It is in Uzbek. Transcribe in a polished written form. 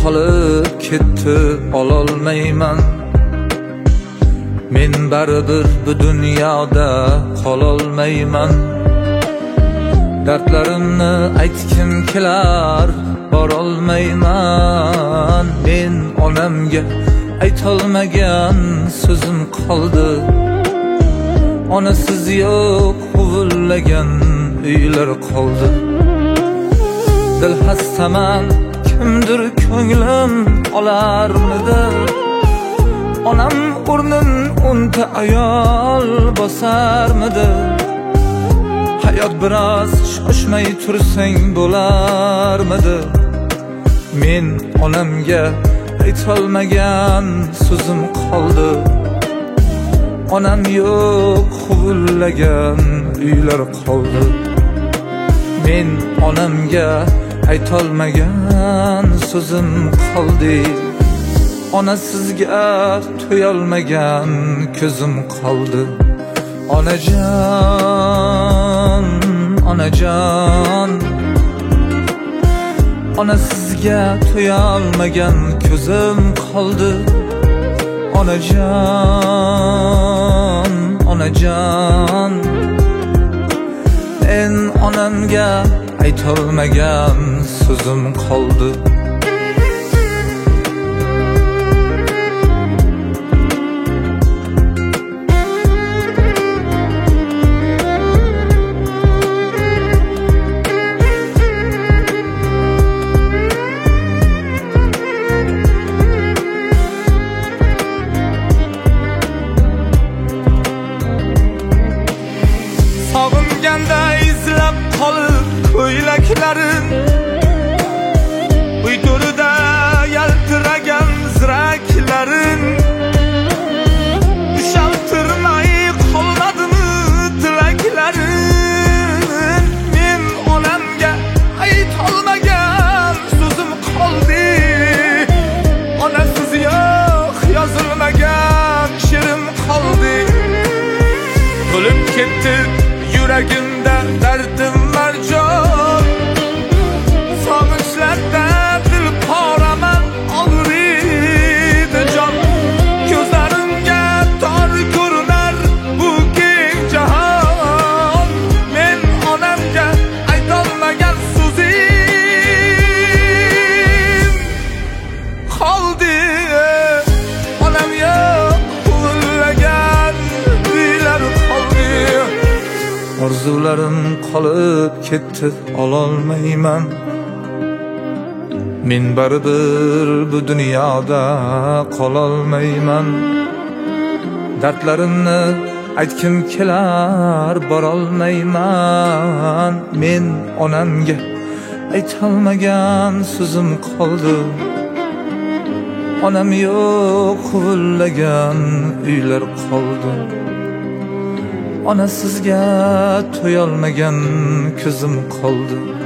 qolib ketdi, ololmayman. Men baribir bu dunyoda qololmayman. Dardlarimni aytkim kelar, borolmayman. Men onamga aytolmagan so'zim qoldi. Onasiz yo'q huvillagan uylar qoldi. Dil hastaman, kimdir ko'nglim olarmidi? Onam o'rnin o'nta ayol bosarmidi? Hayot biroz shoshmay tursang bo'larmidi? Men onamga aytolmagan so'zim qoldi. Onam yo'q huvillagan uylar qoldi. Men onamga aytolmagan so'zim qoldi. Onasizga to'yolmagan ko'zim qoldi. Onajon, onajon, onasizga to'yolmagan ko'zim qoldi. Onajon, onajon, men onamga aytolmagan so'zim qoldi. Sog'inganda izlab qolib ko'ylaklarin, uydurida yaltiragan ziraklarin, ushaltirmay qolmadimi tilaklarin? Men onamga aytolmagan so'zim qoldi. Onasiz yo'q yozilmagan she'rim qoldi. To'lib ketdi yuragimda dardim marjon. Sog'inchlarda dil poraman, og'riydi jon. Ko'zlarimga tor ko'rinar bu keng jahon. Men onamga aytolmagan so'zim qoldi. Onam yo'q huvillagan uylar qoldi. Orzularim qolib ketdi, ololmayman. Men baribir bu dunyoda qololmayman. Dardlarimni aytkim kelar, borolmayman. Men onamga aytolmagan so'zim qoldi. Onam yo'q huvillagan uylar qoldi. Onasizga to'yolmagan ko'zim qoldi.